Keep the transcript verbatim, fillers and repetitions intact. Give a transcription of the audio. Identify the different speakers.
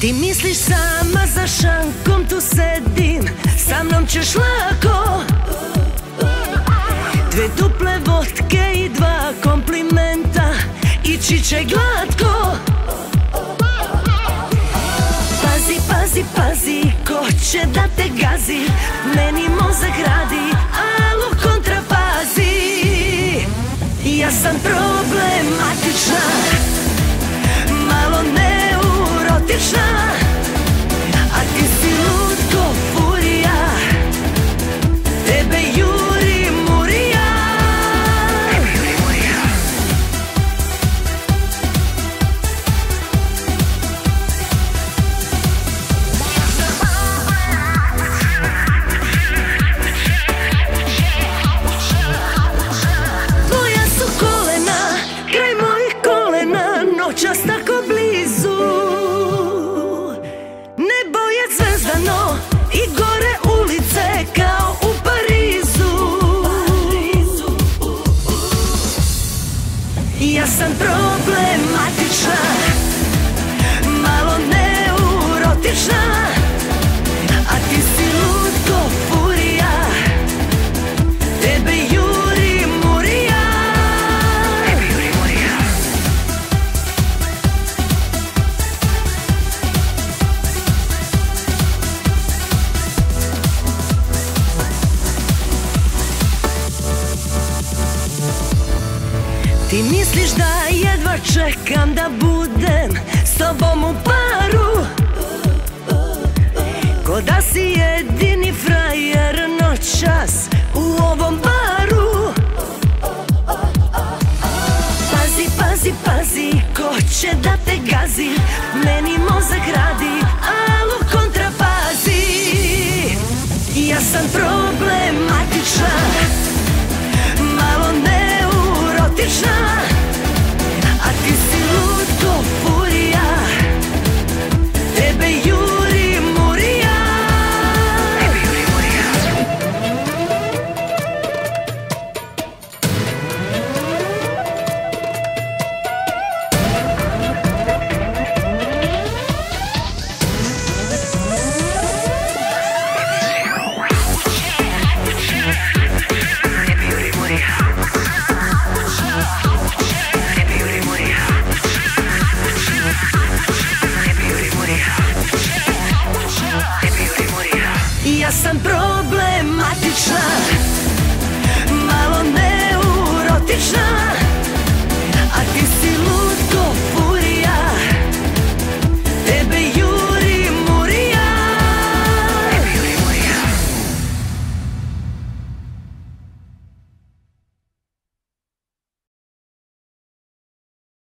Speaker 1: Ti misliš sama za šankom tu sedim, sa mnom ćeš lako. Dve duple vodke i dva komplimenta, ići će glatko. Pazi, pazi, pazi, ko će da te gazi, meni mozak radi, alo kontrapazi. Ja sam problematična, malo neurotična, a ti si lud ko furija, tebe juri murija. Tvoja su kolena, kraj mojih kolena, noćas tako blizu. Nebo je zvezdano i gore ulice kao u Parizu. Ja sam problematična, malo neurotična, a ti si lud ko furija, tebe juri murija. Ti misliš da jedva čekam da budem s tobom u paru, ko da si jedini frajer noćas u ovom baru. Pazi, pazi, pazi, ko će da te gazi, meni mozak radi, alo kontrapazi. Ja sam problematična, malo neurotična, a ti si lud ko furija, tebe juri murija. Ja sam problematična, malo neurotična, a ti si lud.